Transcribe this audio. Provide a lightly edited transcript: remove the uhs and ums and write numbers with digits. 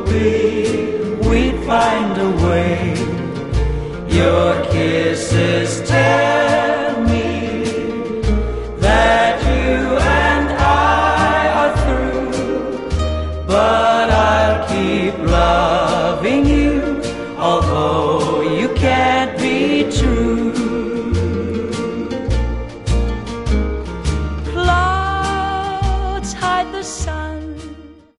we'd find a way. Your kisses tell me that you and I are through, but I'll keep loving